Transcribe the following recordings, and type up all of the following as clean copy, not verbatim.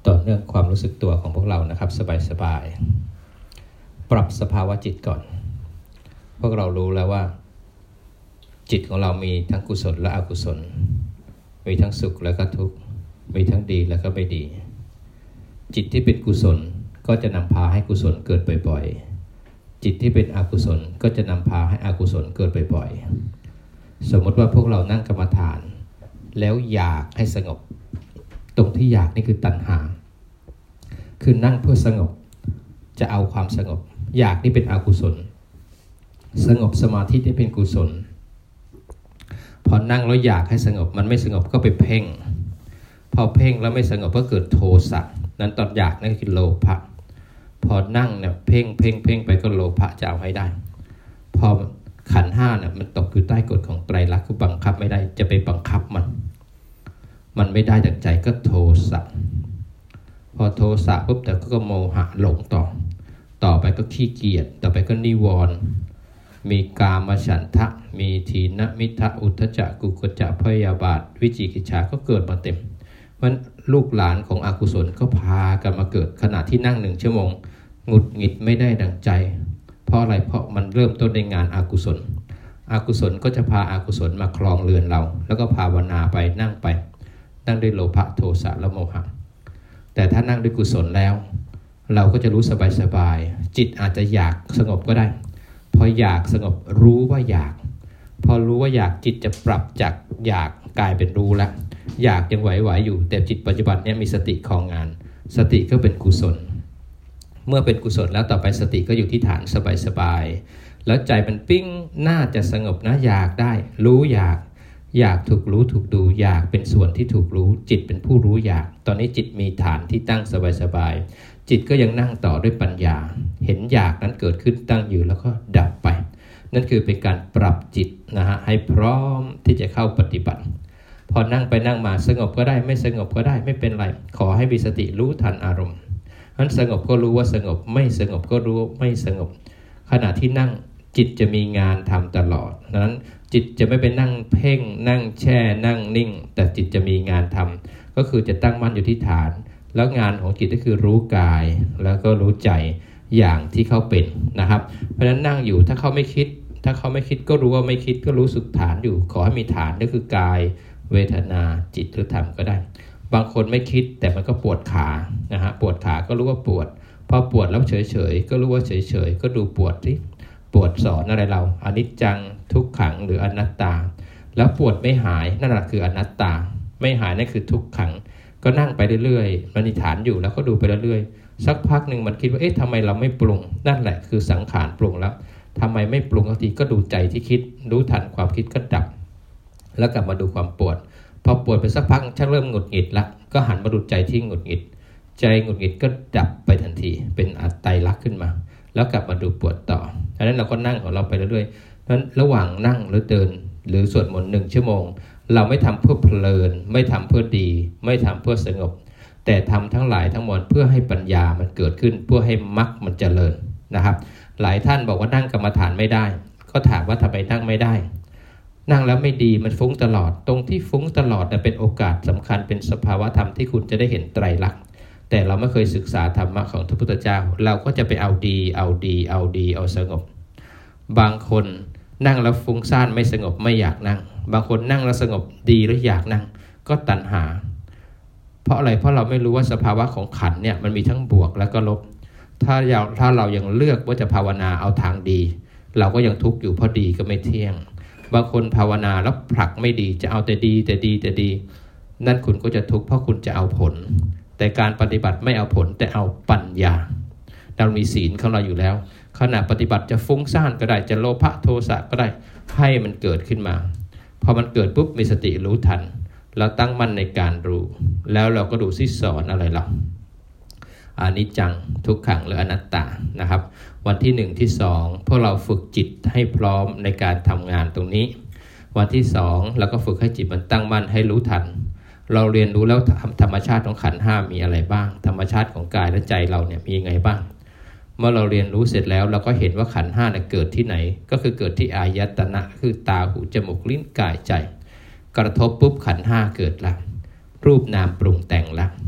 ต่อเนื่องความรู้สึกตัวของพวกเรานะครับสบายๆปรับสภาวะจิตก่อนพวกเรารู้แล้วว่าจิตของเรามีทั้งกุศลและอกุศลมีทั้งสุขและก็ทุกข์มีทั้งดีและก็ไม่ดีจิตที่เป็นกุศลก็จะนำพาให้กุศลเกิดบ่อยๆจิตที่เป็นอกุศลก็จะนำพาให้อกุศลเกิดบ่อยๆสมมติว่าพวกเรานั่งกรรมฐานแล้วอยากให้สงบตรงที่อยากนี่คือตัณหาคือนั่งเพื่อสงบจะเอาความสงบอยากนี่เป็นอกุศลสงบสมาธิที่เป็นกุศลพอนั่งแล้วอยากให้สงบมันไม่สงบก็ไปเพ่งพอเพ่งแล้วไม่สงบก็เกิดโทสะนั้นตอนอยากนั่นคือโลภะพอนั่งเนี่ยเพ่งไปก็โลภะจะเอาให้ได้พอขันธ์ห้าเนี่ยมันตกอยู่ใต้กฎของไตรลักษณ์คือบังคับไม่ได้จะไปบังคับมันไม่ได้ดังใจก็โทสะพอโทสะปุ๊บแต่ก็โมหะหลงต่อไปก็ขี้เกียจต่อไปก็นิวรณ์มีกามฉันทะมีทีนมิทะอุทธัจจะกุกุจจะพยาบาทวิจิกิจฉาก็เกิดมาเต็มมันลูกหลานของอกุศลก็พากันมาเกิดขณะที่นั่ง1 ชั่วโมงหงุดหงิดไม่ได้ดังใจเพราะอะไรเพราะมันเริ่มต้นในงานอกุศลก็จะพาอกุศลมาครองเรือนเราแล้วก็ภาวนาไปนั่งด้วยโลภะโทสะและโมหะแต่ถ้านั่งด้วยกุศลแล้วเราก็จะรู้สบายๆจิตอาจจะอยากสงบก็ได้พออยากสงบรู้ว่าอยากพอรู้ว่าอยากจิตจะปรับจากอยากกลายเป็นรู้แล้วอยากยังไหวอยู่แต่จิตปัจจุบันนี้มีสติครองงานสติก็เป็นกุศลเมื่อเป็นกุศลแล้วต่อไปสติก็อยู่ที่ฐานสบายๆแล้วใจมันปิ้งน่าจะสงบนะอยากได้รู้อยากถูกรู้ถูกดูอยากเป็นส่วนที่ถูกรู้จิตเป็นผู้รู้อยากตอนนี้จิตมีฐานที่ตั้งสบายๆจิตก็ยังนั่งต่อด้วยปัญญาเห็นอยากนั้นเกิดขึ้นตั้งอยู่แล้วก็ดับไปนั่นคือเป็นการปรับจิตนะฮะให้พร้อมที่จะเข้าปฏิบัติพอนั่งไปนั่งมาสงบก็ได้ไม่สงบก็ได้ไม่เป็นไรขอให้มีสติรู้ทันอารมณ์นั้นสงบก็รู้ว่าสงบไม่สงบก็รู้ไม่สงบขณะที่นั่งจิตจะมีงานทำตลอดนั้นจิตจะไม่ไปนั่งเพ่งนั่งแช่นั่งนิ่งแต่จิตจะมีงานทำก็คือจะตั้งมั่นอยู่ที่ฐานแล้วงานของจิตก็คือรู้กายแล้วก็รู้ใจอย่างที่เขาเป็นนะครับเพราะฉะนั้นนั่งอยู่ถ้าเขาไม่คิดก็รู้ว่าไม่คิดก็รู้สึกฐานอยู่ขอให้มีฐานก็คือกายเวทนาจิตหรือธรรมก็ได้บางคนไม่คิดแต่มันก็ปวดขานะฮะปวดขาก็รู้ว่าปวดพอปวดแล้วเฉยก็รู้ว่าเฉยก็ดูปวดที่ปวดสอนอะไรเราอนิจจังทุกขังหรืออนัตตาแล้วปวดไม่หายนั่นแหละคืออนัตตาไม่หายนั่นคือทุกขังก็นั่งไปเรื่อยๆมันมีฐานอยู่แล้วก็ดูไปเรื่อยๆสักพักหนึ่งมันคิดว่าทำไมเราไม่ปรุงนั่นแหละคือสังขารปรุงแล้วทำไมไม่ปรุงสักทีก็ดูใจที่คิดรู้ทันความคิดก็ดับแล้วกลับมาดูความปวดพอปวดไปสักพักชักเริ่มหงุดหงิดละก็หันมาดูใจที่หงุดหงิดใจหงุดหงิดก็ดับไปทันทีเป็นไตรลักษณ์ขึ้นมาแล้วกลับมาดูปวดต่อดังนั้นเราก็นั่งของเราไปเรื่อยๆนั้นระหว่างนั่งหรือเดินหรือสวดมนต์1 ชั่วโมงเราไม่ทำเพื่อเพลินไม่ทำเพื่อดีไม่ทำเพื่อสงบแต่ทำทั้งหลายทั้งมวลเพื่อให้ปัญญามันเกิดขึ้นเพื่อให้มรรคมันเจริญนะครับหลายท่านบอกว่านั่งกรรมฐานไม่ได้ก็ถามว่าทำไมนั่งไม่ได้นั่งแล้วไม่ดีมันฟุ้งตลอดตรงที่ฟุ้งตลอดเป็นโอกาสสำคัญเป็นสภาวะธรรมที่คุณจะได้เห็นไตรลักษณ์แต่เราไม่เคยศึกษาธรรมะของพระพุทธเจ้าเราก็จะไปเอาดีเอาสงบบางคนนั่งแล้วฟุ้งซ่านไม่สงบไม่อยากนั่งบางคนนั่งแล้วสงบดีแล้วอยากนั่งก็ตัณหาเพราะอะไรเพราะเราไม่รู้ว่าสภาวะของขันธ์เนี่ยมันมีทั้งบวกและก็ลบถ้าเรายังเลือกว่าจะภาวนาเอาทางดีเราก็ยังทุกข์อยู่เพราะดีก็ไม่เที่ยงบางคนภาวนาแล้วผลักไม่ดีจะเอาแต่ดีนั่นคุณก็จะทุกข์เพราะคุณจะเอาผลแต่การปฏิบัติไม่เอาผลแต่เอาปัญญาเรามีศีลของเราอยู่แล้วขณะปฏิบัติจะฟุ้งซ่านก็ได้จะโลภะโทสะก็ได้ให้มันเกิดขึ้นมาพอมันเกิดปุ๊บมีสติรู้ทันเราตั้งมั่นในการรู้แล้วเราก็ดูซิสอนอะไรเราอนิจจังทุกขังหรืออนัตตานะครับวันที่1ที่2พวกเราฝึกจิตให้พร้อมในการทำงานตรงนี้วันที่2เราก็ฝึกให้จิตมันตั้งมั่นให้รู้ทันเราเรียนรู้แล้วธรรมชาติของขันธ์5มีอะไรบ้างธรรมชาติของกายและใจเราเนี่ยมียังไงบ้างเมื่อเราเรียนรู้เสร็จแล้วเราก็เห็นว่าขันธ์5เนี่ยเกิดที่ไหนก็คือเกิดที่อายตนะคือตาหูจมูกลิ้นกายใจกระทบปุ๊บขันธ์5เกิดละรูปนามปรุงแต่งละ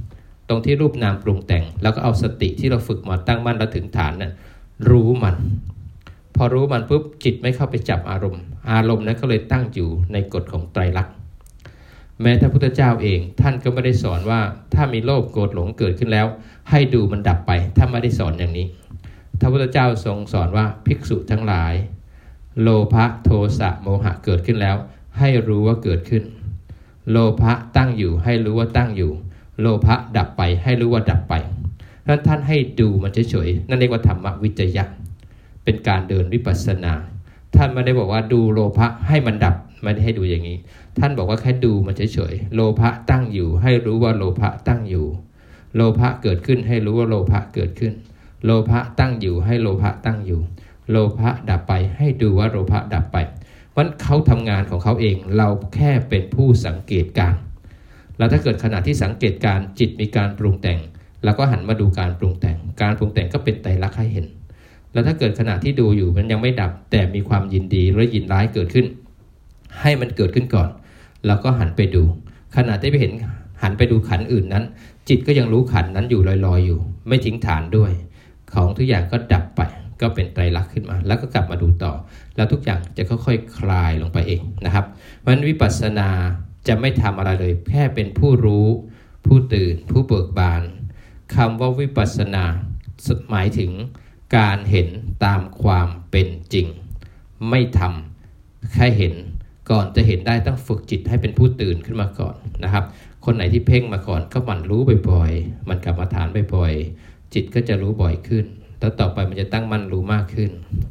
ตรงที่รูปนามปรุงแต่งแล้วก็เอาสติที่เราฝึกมาตั้งมั่นแล้วถึงฐานนั้นรู้มันพอรู้มันปุ๊บจิตไม่เข้าไปจับอารมณ์นั้นก็เลยตั้งอยู่ในกฎของไตรลักษณ์แม้พระพุทธเจ้าเองท่านก็ไม่ได้สอนว่าถ้ามีโลภโกรธหลงเกิดขึ้นแล้วให้ดูมันดับไปถ้าไม่ได้สอนอย่างนี้พระพุทธเจ้าทรงสอนว่าภิกษุทั้งหลายโลภะโทสะโมหะเกิดขึ้นแล้วให้รู้ว่าเกิดขึ้นโลภะตั้งอยู่ให้รู้ว่าตั้งอยู่โลภะดับไปให้รู้ว่าดับไปท่านให้ดูมันเฉยๆนั่นเรียกว่าธรรมวิจยะเป็นการเดินวิปัสสนาท่านไม่ได้บอกว่าดูโลภะให้มันดับไม่ได้ให้ดูอย่างนี้ท่านบอกว่าแค่ดูมันเฉยๆโลภะตั้งอยู่ให้รู้ว่าโลภะตั้งอยู่โลภะเกิดขึ้นให้รู้ว่าโลภะเกิดขึ้นโลภะตั้งอยู่ให้โลภะตั้งอยู่โลภะดับไปให้ดูว่าโลภะดับไปเพราะเขาทำงานของเขาเองเราแค่เป็นผู้สังเกตการแล้วถ้าเกิดขณะที่สังเกตการจิตมีการปรุงแต่งเราก็หันมาดูการปรุงแต่งการปรุงแต่งก็เป็นไตรลักษณ์ให้เห็นแล้วถ้าเกิดขณะที่ดูอยู่มันยังไม่ดับแต่มีความยินดีหรือยินร้ายเกิดขึ้นให้มันเกิดขึ้นก่อนแล้วก็หันไปดูขณะที่ไปเห็นหันไปดูขันธ์อื่นนั้นจิตก็ยังรู้ขันธ์นั้นอยู่ลอยๆอยู่ไม่ทิ้งฐานด้วยของทุกอย่างก็ดับไปก็เป็นไตรลักษณ์ขึ้นมาแล้วก็กลับมาดูต่อแล้วทุกอย่างจะค่อยๆคลายลงไปเองนะครับเพราะฉะนั้นวิปัสสนาจะไม่ทำอะไรเลยแค่เป็นผู้รู้ผู้ตื่นผู้เบิกบานคำว่าวิปัสสนาหมายถึงการเห็นตามความเป็นจริงไม่ทำแค่เห็นก่อนจะเห็นได้ต้องฝึกจิตให้เป็นผู้ตื่นขึ้นมาก่อนนะครับคนไหนที่เพ่งมาก่อนก็หมั่นรู้บ่อยๆมันกลับมาฐานบ่อยๆจิตก็จะรู้บ่อยขึ้นแล้วต่อไปมันจะตั้งมั่นรู้มากขึ้น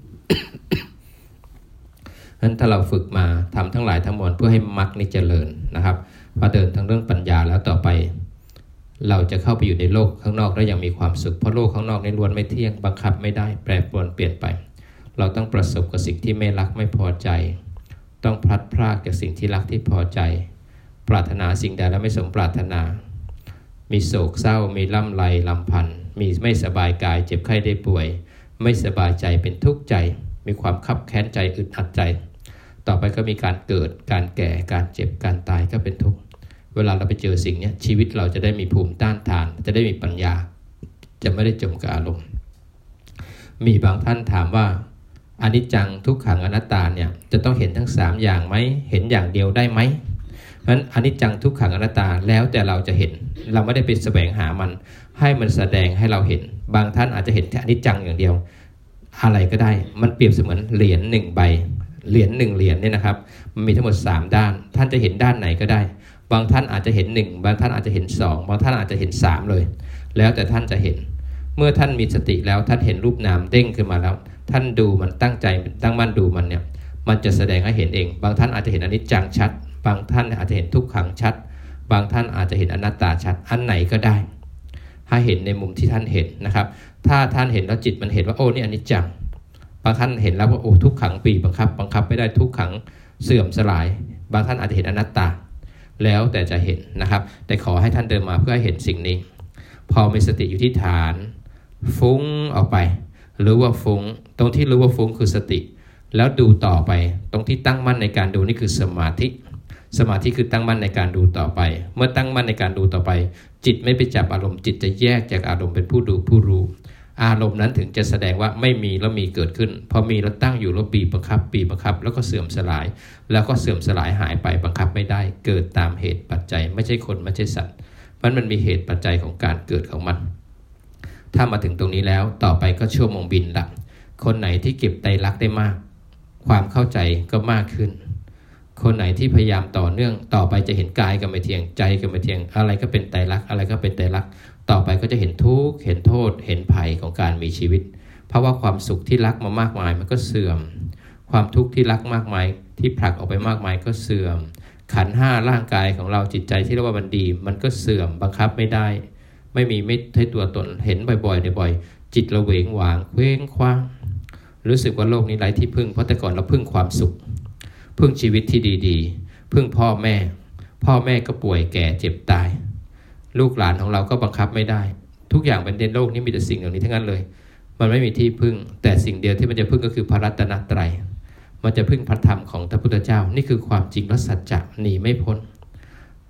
นั้นถ้าเราฝึกมาทำทั้งหลายทั้งมวลเพื่อให้มรรคนี้เจริญนะครับพอเดินทั้งเรื่องปัญญาแล้วต่อไปเราจะเข้าไปอยู่ในโลกข้างนอกได้อย่างมีความสุขเพราะโลกข้างนอกในล้วนไม่เที่ยงบังคับไม่ได้แปรปรวนเปลี่ยนไปเราต้องประสบกับสิ่งที่ไม่รักไม่พอใจต้องพลัดพรากจากสิ่งที่รักที่พอใจปรารถนาสิ่งใดแล้วไม่สมปรารถนามีโศกเศร้ามีล่ำไรลำพันธ์มีไม่สบายกายเจ็บไข้ได้ป่วยไม่สบายใจเป็นทุกข์ใจมีความคับแค้นใจอึดอัดใจต่อไปก็มีการเกิดการแก่การเจ็บการตายก็เป็นทุกข์เวลาเราไปเจอสิ่งนี้ชีวิตเราจะได้มีภูมิต้านทานจะได้มีปัญญาจะไม่ได้จมกับอารมณ์มีบางท่านถามว่าอนิจจังทุกขังอนัตตาเนี่ยจะต้องเห็นทั้ง3อย่างไหมเห็นอย่างเดียวได้ไหมเพราะฉะนั้นอนิจจังทุกขังอนัตตาแล้วแต่เราจะเห็นเราไม่ได้ไปแสวงหามันให้มันแสดงให้เราเห็นบางท่านอาจจะเห็นแค่อนิจจังอย่างเดียวอะไรก็ได้มันเปรียบเสมือนเหรียญ1ใบเหรียญ1เหรียญเนี่ยนะครับมันมีทั้งหมด3ด้านท่านจะเห็นด้านไหนก็ได้บางท่านอาจจะเห็น1บางท่านอาจจะเห็น2บางท่านอาจจะเห็น3เลยแล้วแต่ท่านจะเห็นเมื่อท่านมีสติแล้วท่านเห็นรูปนามเด้งขึ้นมาแล้วท่านดูมันตั้งใจตั้งมั่นดูมันเนี่ยมันจะแสดงให้เห็นเองบางท่านอาจจะเห็นอนิจจังชัดบางท่านอาจจะเห็นทุกขังชัดบางท่านอาจจะเห็นอนัตตาชัดอันไหนก็ได้ให้เห็นในมุมที่ท่านเห็นนะครับถ้าท่านเห็นแล้วจิตมันเห็นว่าโอ้นี่อนิจจังบางท่านเห็นแล้วว่าโอ้ทุกขังปีบังคับไม่ได้ทุกขังเสื่อมสลายบางท่านอาจจะเห็นอนัตตาแล้วแต่จะเห็นนะครับแต่ขอให้ท่านเดินมาเพื่อเห็นสิ่งนี้พอมีสติอยู่ที่ฐานฟุ้งออกไปหรือว่าฟุ้งตรงที่รู้ว่าฟุ้งคือสติแล้วดูต่อไปตรงที่ตั้งมั่นในการดูนี่คือสมาธิคือตั้งมั่นในการดูต่อไปเมื่อตั้งมั่นในการดูต่อไปจิตไม่ไปจับอารมณ์จิตจะแยกจากอารมณ์เป็นผู้ดูผู้รู้อารมณ์นั้นถึงจะแสดงว่าไม่มีแล้วมีเกิดขึ้นพอมีแล้วตั้งอยู่แล้วปีบังคับแล้วก็เสื่อมสลายแล้วก็เสื่อมสลายหายไปบังคับไม่ได้เกิดตามเหตุปัจจัยไม่ใช่คนไม่ใช่สัตว์มันมีเหตุปัจจัยของการเกิดของมันถ้ามาถึงตรงนี้แล้วต่อไปก็ชั่วโมงบินละคนไหนที่เก็บไตรลักษณ์ได้มากความเข้าใจก็มากขึ้นคนไหนที่พยายามต่อเนื่องต่อไปจะเห็นกายก็ไม่เที่ยงใจก็ไม่เที่ยงอะไรก็เป็นไตรลักษณ์อะไรก็เป็นไตรลักษณ์ต่อไปก็จะเห็นทุกข์เห็นโทษเห็นภัยของการมีชีวิตเพราะว่าความสุขที่รักมามากมายมันก็เสื่อมความทุกข์ที่รักมากมายที่ผลักออกไปมากมายก็เสื่อมขันธ์5ร่างกายของเราจิตใจที่เรียกว่ามันดีมันก็เสื่อมบังคับไม่ได้ไม่ใช่ตัวตนเห็นบ่อยๆจิตเราเหวงหวางเคว้งคว้างรู้สึกว่าโลกนี้ไร้ที่พึ่งเพราะแต่ก่อนเราพึ่งความสุขพึ่งชีวิตที่ดีๆพึ่งพ่อแม่ก็ป่วยแก่เจ็บตายลูกหลานของเราก็บังคับไม่ได้ทุกอย่างบนโลกนี้มีแต่สิ่งเหล่านี้ทั้งนั้นเลยมันไม่มีที่พึ่งแต่สิ่งเดียวที่มันจะพึ่งก็คือพระรัตนตรัยมันจะพึ่งพระธรรมของพระพุทธเจ้านี่คือความจริงและสัจจะหนีไม่พ้น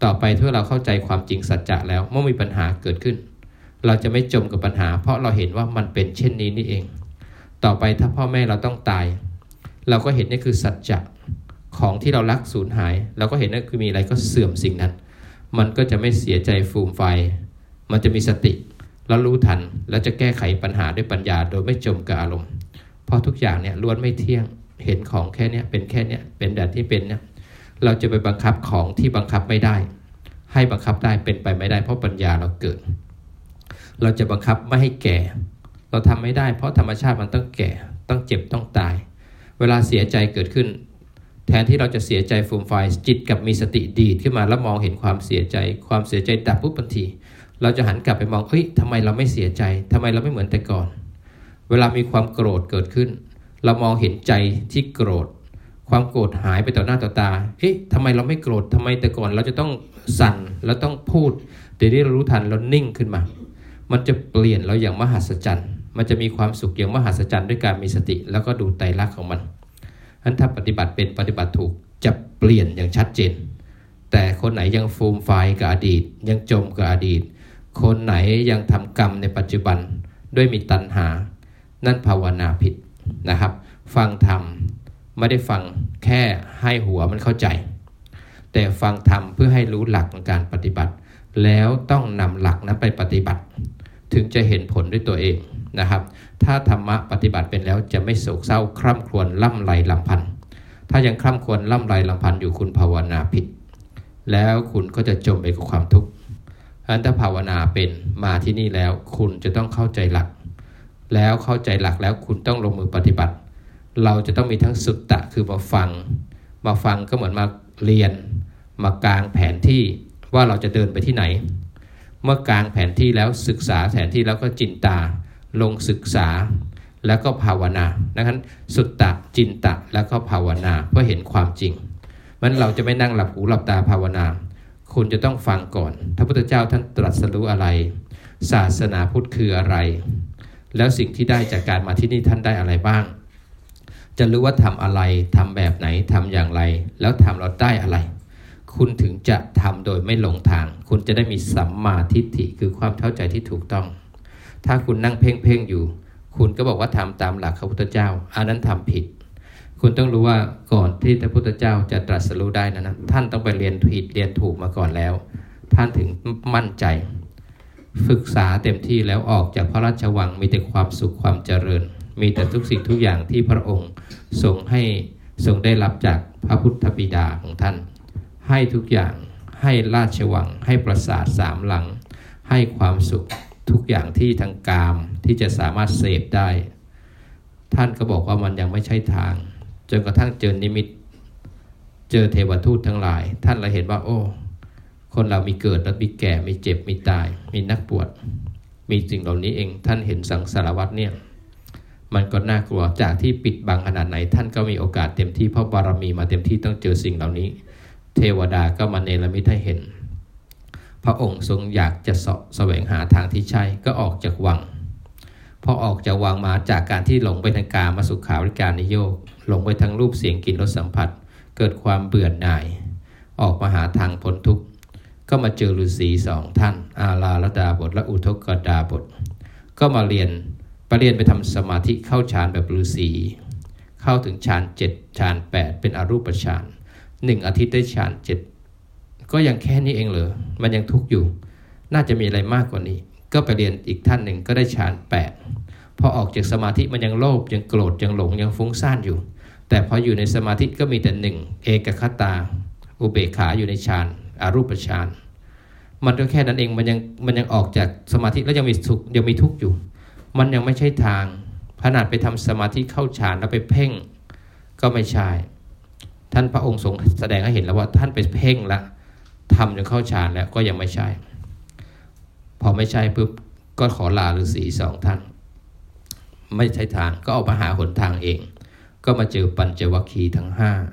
ต่อไปถ้าเราเข้าใจความจริงสัจจะแล้วเมื่อมีปัญหาเกิดขึ้นเราจะไม่จมกับปัญหาเพราะเราเห็นว่ามันเป็นเช่นนี้นี่เองต่อไปถ้าพ่อแม่เราต้องตายเราก็เห็นนี่คือสัจจะของที่เรารักสูญหายเราก็เห็นนั่นคือมีอะไรก็เสื่อมสิ่งนั้นมันก็จะไม่เสียใจฟูมไฟมันจะมีสติแล้วรู้ทันแล้วจะแก้ไขปัญหาด้วยปัญญาโดยไม่จมกับอารมณ์เพราะทุกอย่างเนี่ยล้วนไม่เที่ยงเห็นของแค่นี้เป็นแค่นี้เป็นแบบที่เป็นเนี่ยเราจะไปบังคับของที่บังคับไม่ได้ให้บังคับได้เป็นไปไม่ได้เพราะปัญญาเราเกิดเราจะบังคับไม่ให้แก่เราทำไม่ได้เพราะธรรมชาติมันต้องแก่ต้องเจ็บต้องตายเวลาเสียใจเกิดขึ้นแทนที่เราจะเสียใจฟูมไฟจิตกับมีสติดีดขึ้นมาแล้วมองเห็นความเสียใจดับปุ๊บทันทีเราจะหันกลับไปมองทำไมเราไม่เสียใจทำไมเราไม่เหมือนแต่ก่อนเวลามีความโกรธเกิดขึ้นเรามองเห็นใจที่โกรธความโกรธหายไปต่อหน้าต่อตาทำไมเราไม่โกรธทำไมแต่ก่อนเราจะต้องสั่นแล้วต้องพูดเดี๋ยวนี้เรารู้ทันเรานิ่งขึ้นมามันจะเปลี่ยนเราอย่างมหัศจรรย์มันจะมีความสุขอย่างมหัศจรรย์ด้วยการมีสติแล้วก็ดูไตรลักษณ์ของมันถ้าปฏิบัติเป็นปฏิบัติถูกจะเปลี่ยนอย่างชัดเจนแต่คนไหนยังฟูมไฟกับอดีตยังจมกับอดีตคนไหนยังทำกรรมในปัจจุบันด้วยมีตัณหานั่นภาวนาผิดนะครับฟังธรรมไม่ได้ฟังแค่ให้หัวมันเข้าใจแต่ฟังธรรมเพื่อให้รู้หลักของการปฏิบัติแล้วต้องนำหลักนั้นไปปฏิบัติถึงจะเห็นผลด้วยตัวเองนะครับถ้าธรรมะปฏิบัติเป็นแล้วจะไม่โศกเศร้าคร่ำครวญล่ำไรลำพันธ์ถ้ายังคร่ำครวญล่ำไรลำพันธ์อยู่คุณภาวนาผิดแล้วคุณก็จะจมไปกับความทุกข์ถ้าภาวนาเป็นมาที่นี่แล้วคุณจะต้องเข้าใจหลักแล้วเข้าใจหลักแล้วคุณต้องลงมือปฏิบัติเราจะต้องมีทั้งสุตตะคือมาฟังก็เหมือนมาเรียนมากางแผนที่ว่าเราจะเดินไปที่ไหนเมื่อกางแผนที่แล้วศึกษาแผนที่แล้วก็จินตาลงศึกษาแล้วก็ภาวนานะครับสุตตะจินตะแล้วก็ภาวนาเพื่อเห็นความจริงมันเราจะไม่นั่งหลับหูหลับตาภาวนาคุณจะต้องฟังก่อนพระพุทธเจ้าท่านตรัสรู้อะไรศาสนาพุทธคืออะไรแล้วสิ่งที่ได้จากการมาที่นี่ท่านได้อะไรบ้างจะรู้ว่าทำอะไรทำแบบไหนทำอย่างไรแล้วทำเราได้อะไรคุณถึงจะทำโดยไม่หลงทางคุณจะได้มีสัมมาทิฏฐิคือความเข้าใจที่ถูกต้องถ้าคุณนั่งเพ่งอยู่คุณก็บอกว่าทำตามหลักพระพุทธเจ้าอันนั้นทำผิดคุณต้องรู้ว่าก่อนที่พระพุทธเจ้าจะตรัสรู้ได้นั้นท่านต้องไปเรียนผิดเรียนถูกมาก่อนแล้วท่านถึงมั่นใจศึกษาเต็มที่แล้วออกจากพระราชวังมีแต่ความสุขความเจริญมีแต่ทุกสิ่งทุกอย่างที่พระองค์ทรงได้รับจากพระพุทธบิดาของท่านให้ทุกอย่างให้ราชวังให้ปราสาท3 หลังให้ความสุขทุกอย่างที่ทางกามที่จะสามารถเสพได้ท่านก็บอกว่ามันยังไม่ใช่ทางจนกระทั่งเจอนิมิตเจอเทวทูตทั้งหลายท่านเลยเห็นว่าโอ้คนเรามีเกิดแล้วมีแก่มีเจ็บมีตายมีนักบวชมีสิ่งเหล่านี้เองท่านเห็นสังสารวัฏเนี่ยมันก็น่ากลัวจากที่ปิดบังขนาดไหนท่านก็มีโอกาสเต็มที่เพราะบารมีมาเต็มที่ต้องเจอสิ่งเหล่านี้เทวดาก็มาเนรมิตให้เห็นพระองค์ทรงอยากจะแสวงหาทางที่ใช่ก็ออกจากวังพอออกจากวังมาจากการที่หลงไปทางกามสุขาริการนิโยคหลงไปทางรูปเสียงกลิ่นรสสัมผัสเกิดความเบื่อหน่ายออกมาหาทางพ้นทุกข์ก็มาเจอฤาษี2 ท่านอาลาลดาบทและอุทกดาบทก็มาเรียนไปทำสมาธิเข้าฌานแบบฤาษีเข้าถึงฌาน7ฌาน8เป็นอรูปฌาน1 อาทิตย์ได้ฌาน7ก็ยังแค่นี้เองเหรอมันยังทุกข์อยู่น่าจะมีอะไรมากกว่านี้ก็ไปเรียนอีกท่านหนึ่งก็ได้ฌาน8พอออกจากสมาธิมันยังโลภยังโกรธยังหลงยังฟุ้งซ่านอยู่แต่พออยู่ในสมาธิก็มีแต่1เอกคตาอุเบกขาอยู่ในฌานอรูปฌานมันก็แค่นั้นเองมันยังออกจากสมาธิแล้วยังมีสุขยังมีทุกข์อยู่มันยังไม่ใช่ทางขนาดไปทำสมาธิเข้าฌานแล้วไปเพ่งก็ไม่ใช่ท่านพระองค์ทรงแสดงให้เห็นแล้วว่าท่านไปเพ่งละทำจนเข้าฌานแล้วก็ยังไม่ใช่พอไม่ใช่ปุ๊บก็ขอลาฤาษี2 ท่านไม่ใช่ทางก็ออกมาหาหนทางเองก็มาเจอปัญจวัคคีย์ทั้ง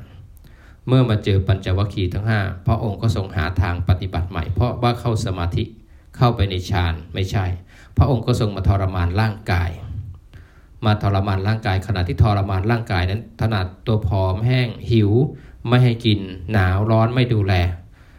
5เมื่อมาเจอปัญจวัคคีย์ทั้ง5พระองค์ก็ทรงหาทางปฏิบัติใหม่เพราะว่าเข้าสมาธิเข้าไปในฌานไม่ใช่พระองค์ก็ทรงมาทรมานร่างกายมาทรมานร่างกายขณะที่ทรมานร่างกายนั้นขนาดตัวผอมแห้งหิวไม่ให้กินหนาวร้อนไม่ดูแล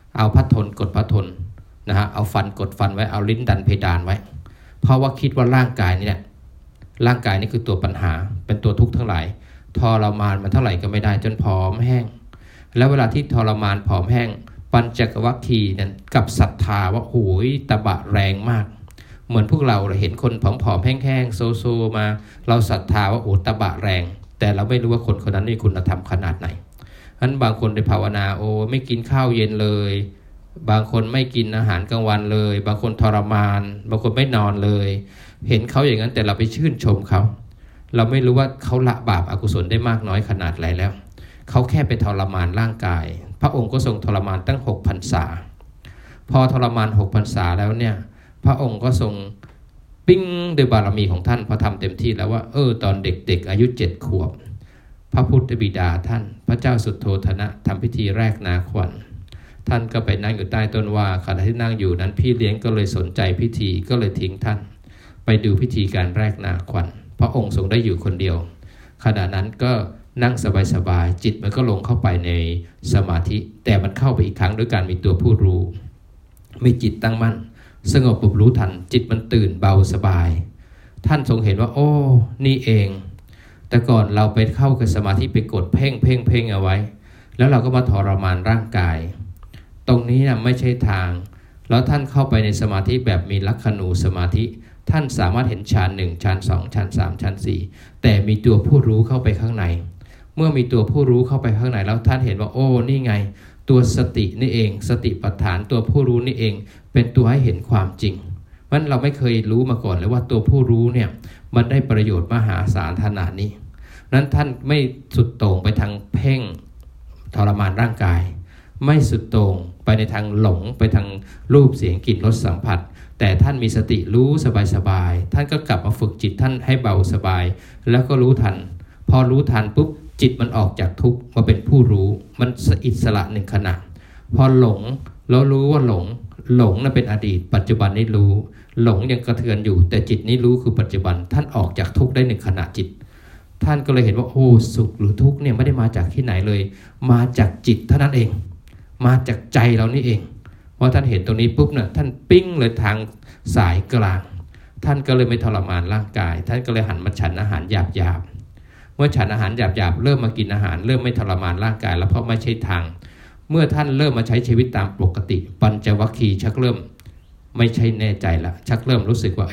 เอาพระทนกดพระทนนะฮะเอาฟันกดฟันไว้เอาลิ้นดันเพดานไว้เพราะว่าคิดว่าร่างกายนี่แหละร่างกายนี่คือตัวปัญหาเป็นตัวทุกข์ทั้งหลายทรมานมันเท่าไหร่ก็ไม่ได้จนผอมแห้งแล้วเวลาที่ทรมานผอมแห้งปัญจวัคคีย์นั้นกับศรัทธาว่าโอ้ยตบะแรงมากเหมือนพวกเราเห็นคนผอมๆแห้งๆโซมาเราศรัทธาว่าโอ้ตบะแรงแต่เราไม่รู้ว่าคนคนนั้นมีคุณธรรมขนาดไหนฉะนั้นบางคนได้ภาวนาโอ้ไม่กินข้าวเย็นเลยบางคนไม่กินอาหารกลางวันเลยบางคนทรมานบางคนไม่นอนเลยเห็นเขาอย่างนั้นแต่เราไปชื่นชมเขาเราไม่รู้ว่าเขาละบาปอกุศลได้มากน้อยขนาดไหนแล้วเขาแค่ไปทรมานร่างกายพระองค์ก็ทรงทรมานตั้ง6 พรรษาพอทรมาน6 พรรษาแล้วเนี่ยพระองค์ก็ทรงปิ้งด้วยบารมีของท่านพอทำเต็มที่แล้วว่าตอนเด็กๆอายุ7 ขวบพระพุทธบิดาท่านพระเจ้าสุโธทนะทำพิธีแรกนาขวัญท่านก็ไปนั่งอยู่ใต้ต้นว่าขณะที่นั่งอยู่นั้นพี่เลี้ยงก็เลยสนใจพิธีก็เลยทิ้งท่านไปดูพิธีการแรกนาขวัญพระองค์ทรงได้อยู่คนเดียวขณะนั้นก็นั่งสบายๆจิตมันก็ลงเข้าไปในสมาธิแต่มันเข้าไปอีกครั้งด้วยการมีตัวผู้รู้มีจิตตั้งมั่นสงบปุ๊บรู้ทันจิตมันตื่นเบาสบายท่านทรงเห็นว่าโอ้นี่เองแต่ก่อนเราไปเข้ากับสมาธิไปกดเพ่งเอาไว้แล้วเราก็มาทรมานร่างกายตรงนี้นะไม่ใช่ทางแล้วท่านเข้าไปในสมาธิแบบมีลักขณูสมาธิท่านสามารถเห็นฌาน1ฌาน2ฌาน3ฌาน4แต่มีตัวผู้รู้เข้าไปข้างในเมื่อมีตัวผู้รู้เข้าไปข้างในแล้วท่านเห็นว่าโอ้นี่ไงตัวสตินี่เองสติปัฏฐานตัวผู้รู้นี่เองเป็นตัวให้เห็นความจริงมันเราไม่เคยรู้มาก่อนเลยว่าตัวผู้รู้เนี่ยมันได้ประโยชน์มหาศาลขนาดนี้นั้นท่านไม่สุดโต่งไปทางเพ่งทรมานร่างกายไม่สุดโต่งไปในทางหลงไปทางรูปเสียงกลิ่นรสสัมผัสแต่ท่านมีสติรู้สบายๆท่านก็กลับมาฝึกจิตท่านให้เบาสบายแล้วก็รู้ทันพอรู้ทันปุ๊บจิตมันออกจากทุกข์มาเป็นผู้รู้มันอิสระหนึ่งขณะพอหลงแล้วรู้ว่าหลงนั้นเป็นอดีตปัจจุบันนี้รู้หลงยังกระเทือนอยู่แต่จิตนี้รู้คือปัจจุบันท่านออกจากทุกข์ได้หนึ่งขณะจิตท่านก็เลยเห็นว่าโอ้สุขหรือทุกข์เนี่ยไม่ได้มาจากที่ไหนเลยมาจากจิตเท่านั้นเองมาจากใจเรานี่เองพอท่านเห็นตรงนี้ปุ๊บเนี่ยท่านปิ้งเลยทางสายกลางท่านก็เลยไม่ทรมานร่างกายท่านก็เลยหันมาฉันอาหารหยาบเมื่อฉันอาหารหยาบเริ่มมากินอาหารเริ่มไม่ทรมานร่างกายแล้วเพราะไม่ใช่ทางเมื่อท่านเริ่มมาใช้ชีวิตตามปกติปัญจวัคคีย์ชักเริ่มไม่ใช่แน่ใจละชักเริ่มรู้สึกว่า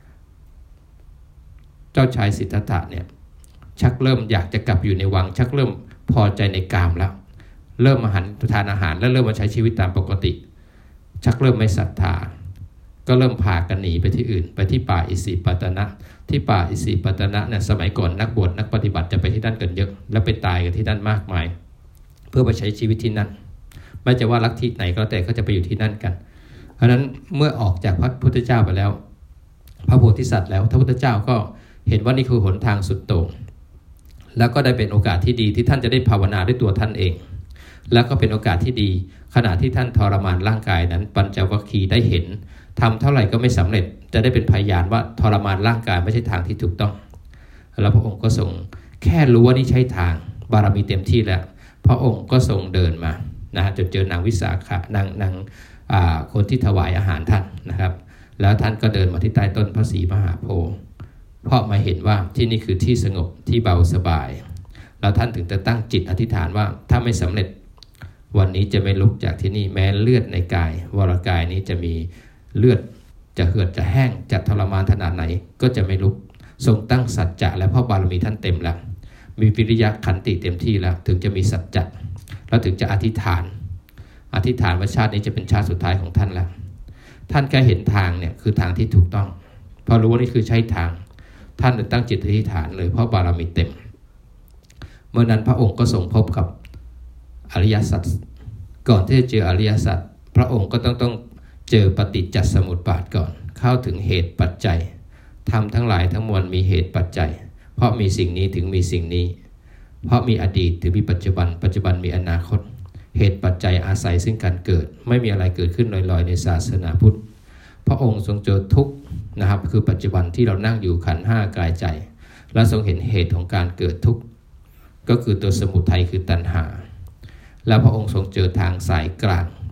เจ้าชายสิทธัตถะเนี่ยชักเริ่มอยากจะกลับอยู่ในวังชักเริ่มพอใจในกามแล้วเริ่มมาหันทานอาหารแล้วเริ่มมาใช้ชีวิตตามปกติชักเริ่มไม่ศรัทธาก็เริ่มพากันหนีไปที่อื่นไปที่ป่าอิสิปตนะที่ป่าอิสิปตนะเนี่ยสมัยก่อนนักบวชนักปฏิบัติจะไปที่นั่นกันเยอะแล้วไปตายกันที่นั่นมากมายเพื่อไปใช้ชีวิตที่นั่นไม่จะว่าลัทธิไหนก็แต่ก็จะไปอยู่ที่นั่นกันเพราะนั้นเมื่อออกจากพระพุทธเจ้าไปแล้วพระโพธิสัตว์แล้วพระพุทธเจ้าก็เห็นว่านี่คือหนทางสุดโต่งแล้วก็ได้เป็นโอกาสที่ดีที่ท่านจะได้ภาวนาด้วยตัวท่านเองแล้วก็เป็นโอกาสที่ดีขณะที่ท่านทรมานร่างกายนั้นปัญจวัคคีย์ได้เห็นทำเท่าไหร่ก็ไม่สำเร็จจะได้เป็นพยานว่าทรมานร่างกายไม่ใช่ทางที่ถูกต้องแล้วพระองค์ก็ทรงแค่รู้ว่านี่ใช่ทางบารมีเต็มที่แล้วพระองค์ก็ทรงเดินมานะจนเจอนางวิสาขะนางคนที่ถวายอาหารท่านนะครับแล้วท่านก็เดินมาที่ใต้ต้นพระศรีมหาโพธิ์เพราะมาเห็นว่าที่นี่คือที่สงบที่เบาสบายแล้วท่านถึงจะตั้งจิตอธิษฐานว่าถ้าไม่สำเร็จวันนี้จะไม่ลุกจากที่นี่แม้เลือดในกายวรกายนี้จะมีเลือดจะเหือดจะแห้งจะทรมานขนาดไหนก็จะไม่ลุกทรงตั้งสัจจะและเพราะบารมีท่านเต็มแล้วมีวิริยะขันติเต็มที่แล้วถึงจะมีสัจจะแล้วถึงจะอธิษฐานว่าชาตินี้จะเป็นชาติสุดท้ายของท่านแล้วท่านแค่เห็นทางเนี่ยคือทางที่ถูกต้องพอรู้ว่านี่คือใช่ทางท่านตั้งจิตอธิษฐานเลยเพราะบารมีเต็มเมื่อนั้นพระองค์ก็ทรงพบกับอริยสัจก่อนที่จะเจออริยสัจพระองค์ก็ต้องเจอปฏิจจสมุปบาทก่อนเข้าถึงเหตุปัจจัยธรรมทั้งหลายทั้งมวลมีเหตุปัจจัยเพราะมีสิ่งนี้ถึงมีสิ่งนี้เพราะมีอดีตถึงมีปัจจุบันมีอนาคตเหตุปัจจัยอาศัยซึ่งการเกิดไม่มีอะไรเกิดขึ้นลอยๆในศาสนาพุทธพระองค์ทรงเจอทุกข์นะครับคือปัจจุบันที่เรานั่งอยู่ขันธ์ห้ากายใจและทรงเห็นเหตุของการเกิดทุกข์ก็คือตัวสมุทัยคือตัณหาแล้วพระองค์ทรงเจอทางสายกลาง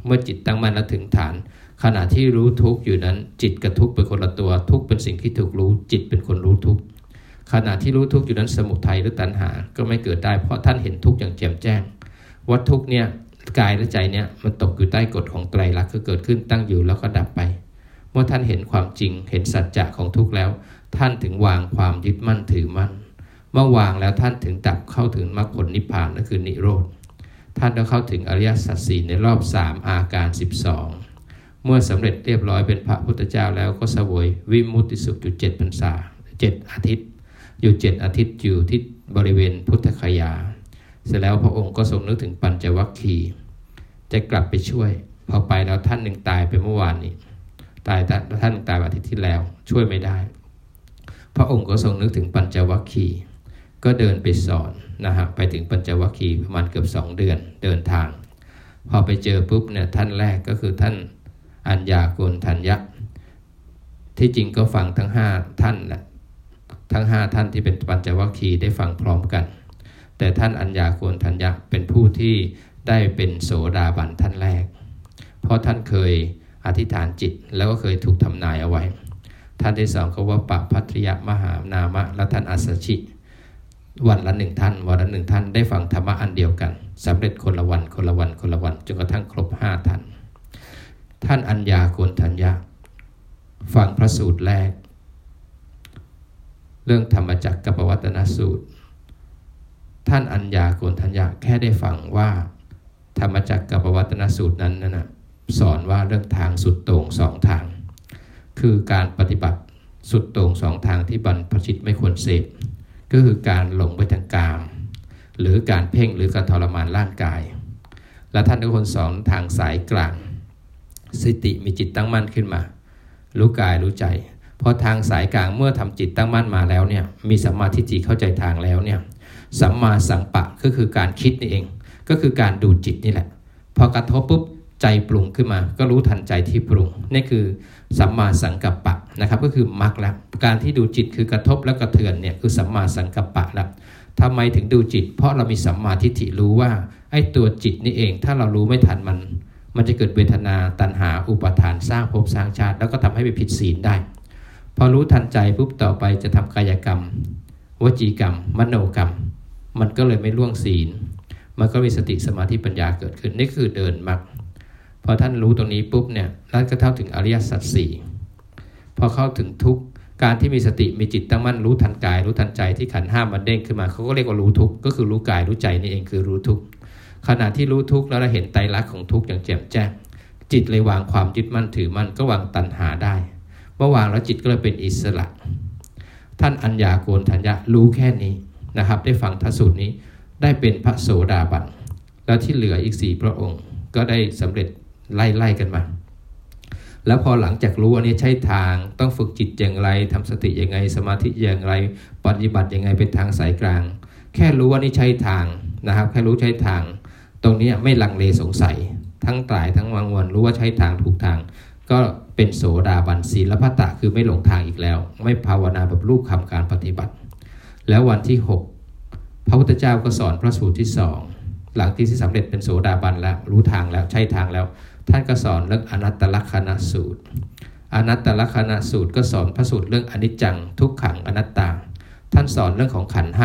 เมื่อจิตตั้งมั่นและถึงฐานขณะที่รู้ทุกข์อยู่นั้นจิตกับทุกข์เป็นคนละตัวทุกข์เป็นสิ่งที่ถูกรู้จิตเป็นคนรู้ทุกข์ขณะที่รู้ทุกข์อยู่นั้นสมุทัยหรือตัณหาก็ไม่เกิดได้เพราะท่านเห็นทุกข์อย่างแจ่มแจ้งว่าทุกข์เนี่ยกายและใจเนี่ยมันตกอยู่ใต้กฎของไตรลักษณ์คือเกิดขึ้นตั้งอยู่แล้วก็ดับไปเมื่อท่านเห็นความจริงเห็นสัจจะของทุกข์แล้วท่านถึงวางความยึดมั่นถือมั่นเมื่อวางแล้วท่านถึงดับเข้าถึงมรรคผลนิพพานนั่นคือนิโรธท่านได้เข้าถึงอริยสัจสี่ในรอบ3อาการ12เมื่อสำเร็จเรียบร้อยเป็นพระพุทธเจ้าแล้วก็เสวยวิมุตติสุขอยู่7พรรษา7อาทิตย์อยู่7อาทิตย์อยู่ที่บริเวณพุทธคยาเสร็จแล้วพระองค์ก็ทรงนึกถึงปัญจวัคคีย์จะกลับไปช่วยพอไปแล้วท่านหนึ่งตายไปเมื่อวานนี้ท่านตายอาทิตย์ที่แล้วช่วยไม่ได้พระองค์ก็ทรงนึกถึงปัญจวัคคีย์ก็เดินไปสอนไปถึงปัญจวัคคีย์ประมาณเกือบ2 เดือนเดินทางพอไปเจอปุ๊บเนี่ยท่านแรกก็คือท่านอัญญาโกณฑัญญะที่จริงก็ฟังทั้ง5ท่านแหละทั้ง5ท่านที่เป็นปัญจวัคคีย์ได้ฟังพร้อมกันแต่ท่านอัญญาโกณฑัญญะเป็นผู้ที่ได้เป็นโสดาบันท่านแรกเพราะท่านเคยอธิษฐานจิตแล้วก็เคยถูกทำนายเอาไว้ท่านที่2ก็ว่าปะพัทริยมหานามะและท่านอัสสชิวันละ1ท่านวันละ1ท่านได้ฟังธรรมะอันเดียวกันสำเร็จคนละวันจนกระทั่งครบ5ท่านท่านอัญญาโกณฑัญญะฟังพระสูตรแรกเรื่องธรรมจักรกับปวัตตนสูตรท่านอัญญาโกณฑัญญะแค่ได้ฟังว่าธรรมจักรกับปวัตตนสูตรนั้นสอนว่าเรื่องทางสุดโต่ง2ทางคือการปฏิบัติสุดโต่ง2ทางที่บรรพชิตไม่ควรเสพก็คือการหลงไปทางกามหรือการเพ่งหรือการทรมานร่างกายและท่านทุกคนสอนทางสายกลางสติมีจิตตั้งมั่นขึ้นมารู้กายรู้ใจพอทางสายกลางเมื่อทำจิตตั้งมั่นมาแล้วเนี่ยมีสัมมาทิฏฐิเข้าใจทางแล้วเนี่ยสัมมาสังปะก็คือการคิดนี่เองก็คือการดูจิตนี่แหละพอกระทบปุ๊บใจปรุงขึ้นมาก็รู้ทันใจที่ปรุงนี่คือสัมมาสังกัปปะนะครับก็คือมรรคแล้วการที่ดูจิตคือกระทบแล้วกระเทือนเนี่ยคือสัมมาสังกัปปะแล้วทำไมถึงดูจิตเพราะเรามีสัมมาทิฏฐิรู้ว่าไอ้ตัวจิตนี่เองถ้าเรารู้ไม่ทันมันจะเกิดเวทนาตัณหาอุปาทานสร้างภพสร้างชาติแล้วก็ทำให้ไปผิดศีลได้พอรู้ทันใจปุ๊บต่อไปจะทำกายกรรมวจีกรรมมโนกรรมมันก็เลยไม่ล่วงศีลมันก็มีสติสมาธิปัญญาเกิดขึ้นนี่คือเดินมรรคพอท่านรู้ตรงนี้ปุ๊บเนี่ยท่านก็เข้าถึงอริยสัจสี่พอเข้าถึงทุกข์การที่มีสติมีจิตตั้งมั่นรู้ทันกายรู้ทันใจที่ขันธ์5มันเด้งขึ้นมาเขาก็เรียกว่ารู้ทุกข์ก็คือรู้กายรู้ใจนี่เองคือรู้ทุกข์ขณะที่รู้ทุกข์แล้วเราเห็นไตรลักษณ์ของทุกข์อย่างแจ่มแจ้งจิตเลยวางความยึดมั่นถือมั่นก็วางตัณหาได้เมื่อวางแล้วจิตก็เลยเป็นอิสระท่านอัญญาโกณฑัญญะรู้แค่นี้นะครับได้ฟังทสูตรนี้ได้เป็นพระโสดาบันแล้วที่เหลืออีก4พระองค์ก็ได้สำเร็จไล่กันมาแล้วพอหลังจากรู้อันนี้ใช้ทางต้องฝึกจิตอย่างไรทำสติยังไงสมาธิอย่างไรปฏิบัติยังไงเป็นทางสายกลางแค่รู้ว่านี่ใช้ทางนะครับแค่รู้ใช้ทางตรงนี้ไม่ลังเลสงสัยทั้งตายทั้งวังวนรู้ว่าใช้ทางถูกทางก็เป็นโสดาบันศีลพัตตะคือไม่หลงทางอีกแล้วไม่ภาวนาแบบรูปคำการปฏิบัติแล้ววันที่6พระพุทธเจ้าก็สอนพระสูตรที่2หลังที่สำเร็จเป็นโสดาบันแล้วรู้ทางแล้วใช้ทางแล้วท่านก็สอนเรื่องอนัตตลักขณสูตรอนัตตลักขณสูตรก็สอนพระสูตรเรื่องอนิจจังทุกขังอนัตตาท่านสอนเรื่องของขันธ์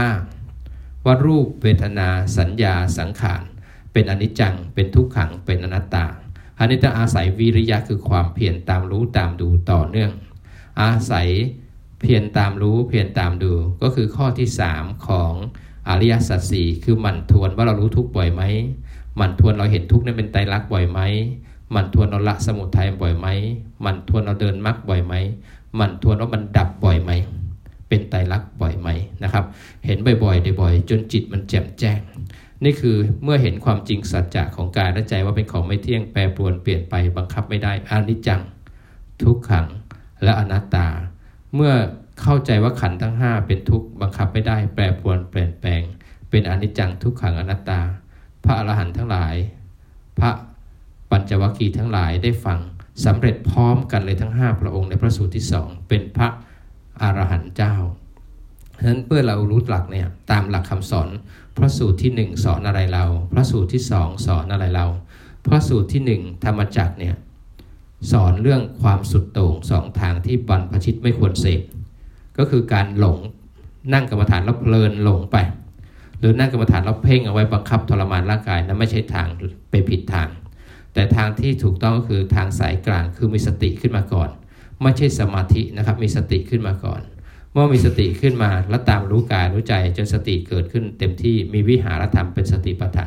5ว่ารูปเวทนาสัญญาสังขารเป็นอนิจจังเป็นทุกขังเป็นอนัตตาอันนี้ต้องอาศัยวิริยะคือความเพียรตามรู้ตามดูต่อเนื่องอาศัยเพียรตามรู้เพียรตามดูก็คือข้อที่3ของอริยสัจสี่คือหมั่นทวนว่าเรารู้ทุกข์บ่อยไหมหมั่นทวนเราเห็นทุกข์นั้นเป็นไตรลักษณ์บ่อยไหมหมั่นทวนเราละสมุทัยบ่อยไหมหมั่นทวนเราเดินมรรคบ่อยไหมหมั่นทวนว่ามันดับบ่อยไหมเป็นไตรลักษณ์บ่อยไหมนะครับเห็นบ่อยๆบ่อยๆจนจิตมันแจ่มแจ้งนี่คือเมื่อเห็นความจริงสัจจะของกายและใจว่าเป็นของไม่เที่ยงแปรปรวนเปลี่ยนไปบังคับไม่ได้อนิจจังทุกขังและอนัตตาเมื่อเข้าใจว่าขันธ์ทั้ง5เป็นทุกข์บังคับไม่ได้แปรปรวนเปลี่ยนแปลงเป็นอนิจจังทุกขังอนัตตาพระอรหันต์ทั้งหลายพระปัญจวัคคีย์ทั้งหลายได้ฟังสำเร็จพร้อมกันเลยทั้ง5พระองค์ในพระสูตรที่2เป็นพระอรหันต์เจ้าฉะนั้นเพื่อเรารู้หลักเนี่ยตามหลักคำสอนพระสูตรที่1สอนอะไรเราพระสูตรที่2สอนอะไรเราเพราะสูตรที่1ธรรมจักรเนี่ยสอนเรื่องความสุดโต่ง2ทางที่บรรพชิตไม่ควรเสพก็คือการหลงนั่งกรรมฐานแล้วเพลินหลงไปหรือนั่งกรรมฐานแล้วเพ่งเอาไว้บังคับทรมานร่างกายนั้นไม่ใช่ทางไปผิดทางแต่ทางที่ถูกต้องก็คือทางสายกลางคือมีสติขึ้นมาก่อนไม่ใช่สมาธินะครับมีสติขึ้นมาก่อนเมื่อมีสติขึ้นมาแล้วตามรู้กายรู้ใจจนสติเกิดขึ้นเต็มที่มีวิหารธรรมเป็นสติปัฏฐาน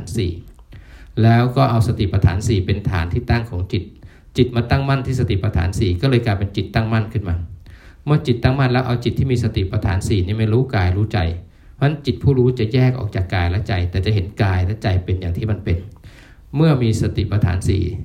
4แล้วก็เอาสติปัฏฐาน4เป็นฐานที่ตั้งของจิตมาตั้งมั่นที่สติปัฏฐาน4ก็เลยกลายเป็นจิตตั้งมั่นขึ้นมาเมื่อจิตตั้งมั่นแล้วเอาจิตที่มีสติปัฏฐาน4นี่ไม่รู้กายรู้ใจเพราะฉะนั้นจิตผู้รู้จะแยกออกจากกายและใจแต่จะเห็นกายและใจเป็นอย่างที่มันเป็นเมื่อมีสติปัฏฐาน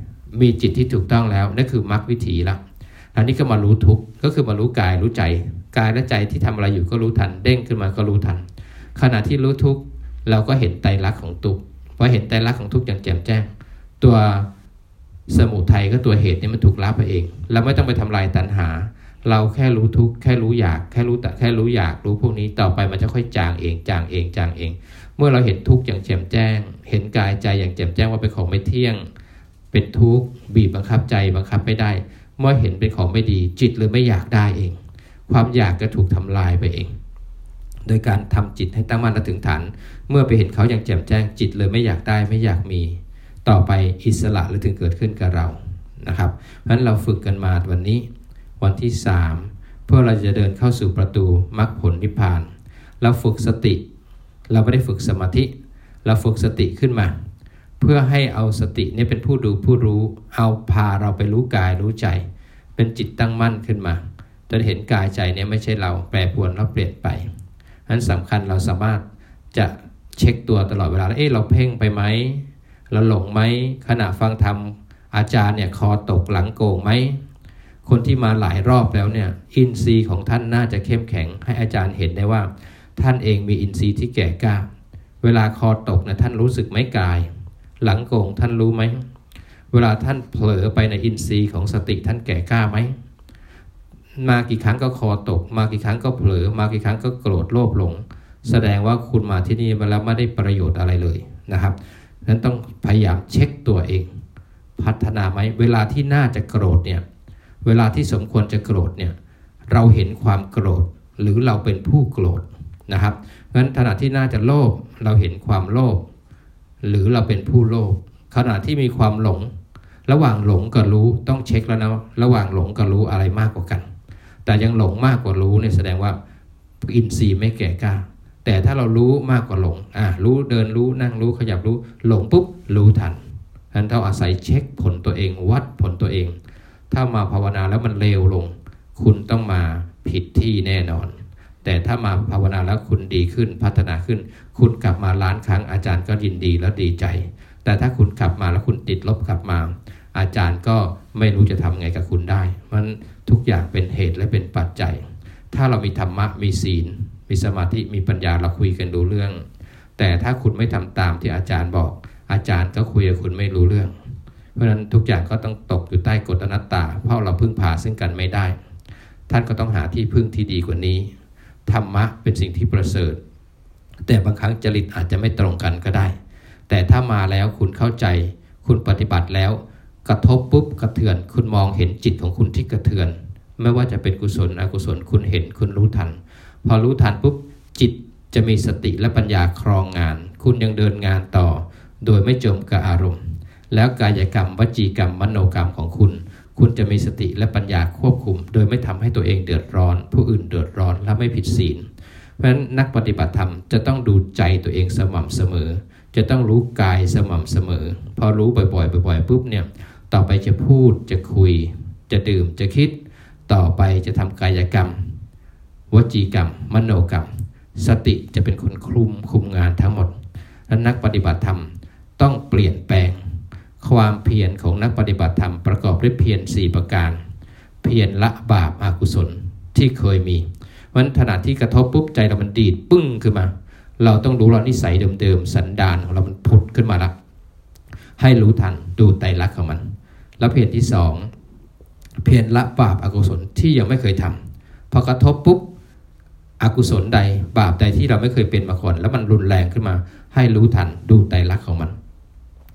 4มีจิตที่ถูกต้องแล้วนั่นคือมรรควิถีละอันนี้ก็มารู้ทุกข์ก็คือมารู้กายรู้ใจกายและใจที่ทำอะไรอยู่ก็รู้ทันเด้งขึ้นมาก็รู้ทันขณะที่รู้ทุกข์เราก็เห็นไตรลักษณ์ของทุกข์พอเห็นไตรลักษณ์ของทุกข์อย่างแจ่มแจ้งตัวสมุทัยก็ตัวเหตุนี่มันถูกละไปเองเราไม่ต้องไปทำลายตัณหาเราแค่รู้ทุกข์แค่รู้อยากแค่รู้อยากรู้พวกนี้ต่อไปมันจะค่อยจางเองเมื่อเราเห็นทุกข์อย่างแจ่มแจ้งเห็นกายใจอย่างแจ่มแจ้งว่าเป็นของไม่เที่ยงเป็นทุกข์บีบบังคับใจบังคับไม่ได้เมื่อเห็นเป็นของไม่ดีจิตเลยไม่อยากได้เองความอยากก็ถูกทำลายไปเองโดยการทำจิตให้ตั้งมั่นและถึงฐานเมื่อไปเห็นเขาอย่างแจ่มแจ้งจิตเลยไม่อยากได้ไม่อยากมีต่อไปอิสระหรือถึงเกิดขึ้นกับเรานะครับเพราะฉะนั้นเราฝึกกันมาวันนี้วันที่3เพื่อเราจะเดินเข้าสู่ประตูมรรคผลนิพพานเราฝึกสติเราไม่ได้ฝึกสมาธิเราฝึกสติขึ้นมาเพื่อให้เอาสตินี้เป็นผู้ดูผู้รู้เอาพาเราไปรู้กายรู้ใจเป็นจิตตั้งมั่นขึ้นมาจนเห็นกายใจเนี่ยไม่ใช่เราแปรปรวนแล้วเปลี่ยนไปนั้นสำคัญเราสามารถจะเช็คตัวตลอดเวลาแล้วเราเพ่งไปไหมเราหลงไหมขณะฟังธรรมอาจารย์เนี่ยคอตกหลังโก่งไหมคนที่มาหลายรอบแล้วเนี่ยอินทรีย์ของท่านน่าจะเข้มแข็งให้อาจารย์เห็นได้ว่าท่านเองมีอินทรีย์ที่แก่กล้าเวลาคอตกนะท่านรู้สึกไหมกายหลังโก่งท่านรู้ไหมเวลาท่านเผลอไปในอินทรีย์ของสติท่านแก่กล้าไหมมากี่ครั้งก็คอตกมากี่ครั้งก็เผลอมากี่ครั้งก็โกรธโลภหลงแสดงว่าคุณมาที่นี่มาแล้วไม่ได้ประโยชน์อะไรเลยนะครับฉะนั้นต้องพยายามเช็คตัวเองพัฒนาไหมเวลาที่น่าจะโกรธเนี่ยเวลาที่สมควรจะโกรธเนี่ยเราเห็นความโกรธหรือเราเป็นผู้โกรธนะครับเพราะฉะนั้นขณะที่น่าจะโลภเราเห็นความโลภหรือเราเป็นผู้โลภขณะที่มีความหลงระหว่างหลงกับรู้ต้องเช็คแล้วนะระหว่างหลงกับรู้อะไรมากกว่ากันแต่ยังหลงมากกว่ารู้เนี่ยแสดงว่าอินทรีย์ไม่แก่กล้าแต่ถ้าเรารู้มากกว่าหลงรู้เดินรู้นั่งรู้ขยับรู้หลงปุ๊บรู้ทันฉะนั้นเราอาศัยเช็คผลตัวเองวัดผลตัวเองถ้ามาภาวนาแล้วมันเลวลงคุณต้องมาผิดที่แน่นอนแต่ถ้ามาภาวนาแล้วคุณดีขึ้นพัฒนาขึ้นคุณกลับมาล้านครั้งอาจารย์ก็ยินดีและดีใจแต่ถ้าคุณกลับมาแล้วคุณติดลบกลับมาอาจารย์ก็ไม่รู้จะทำไงกับคุณได้มันทุกอย่างเป็นเหตุและเป็นปัจจัยถ้าเรามีธรรมะมีศีลมีสมาธิมีปัญญาเราคุยกันรู้เรื่องแต่ถ้าคุณไม่ทำตามที่อาจารย์บอกอาจารย์ก็คุยกับคุณไม่รู้เรื่องเพราะฉะนั้นทุกอย่างก็ต้องตกอยู่ใต้กฎอนัตตาเพราะเราพึ่งพาซึ่งกันไม่ได้ท่านก็ต้องหาที่พึ่งที่ดีกว่านี้ธรรมะเป็นสิ่งที่ประเสริฐแต่บางครั้งจริตอาจจะไม่ตรงกันก็ได้แต่ถ้ามาแล้วคุณเข้าใจคุณปฏิบัติแล้วกระทบปุ๊บกระเทือนคุณมองเห็นจิตของคุณที่กระเทือนไม่ว่าจะเป็นกุศลอกุศลคุณเห็นคุณรู้ทันพอรู้ทันปุ๊บจิตจะมีสติและปัญญาครองงานคุณยังเดินงานต่อโดยไม่จมกับอารมณ์แล้วกายกรรมวจีกรรมมโนกรรมของคุณจะมีสติและปัญญาควบคุมโดยไม่ทำให้ตัวเองเดือดร้อนผู้อื่นเดือดร้อนและไม่ผิดศีลเพราะฉะนั้นนักปฏิบัติธรรมจะต้องดูใจตัวเองสม่ำเสมอจะต้องรู้กายสม่ำเสมอพอรู้บ่อยปุ๊บเนี่ยต่อไปจะพูดจะคุยจะดื่มจะคิดต่อไปจะทำกายกรรมวจีกรรมมโนกรรมสติจะเป็นคนคุมงานทั้งหมดและนักปฏิบัติธรรมต้องเปลี่ยนแปลงความเพียรของนักปฏิบัติธรรมประกอบด้วยเพียร4ประการเพียรละบาปอกุศลที่เคยมีเพราะฉะนั้นขณะที่กระทบปุ๊บใจเรามันดีดปึ้งขึ้นมาเราต้องรู้เรานิสัยเดิมๆสันดานของเรามันผุดขึ้นมาแล้วให้รู้ทันดูไตรลักษณ์ของมันแล้วเพียรที่2เพียรละบาปอกุศลที่ยังไม่เคยทำพอกระทบปุ๊บอกุศลใดบาปใดที่เราไม่เคยเป็นมาก่อนแล้วมันรุนแรงขึ้นมาให้รู้ทันดูไตรลักษณ์ของมัน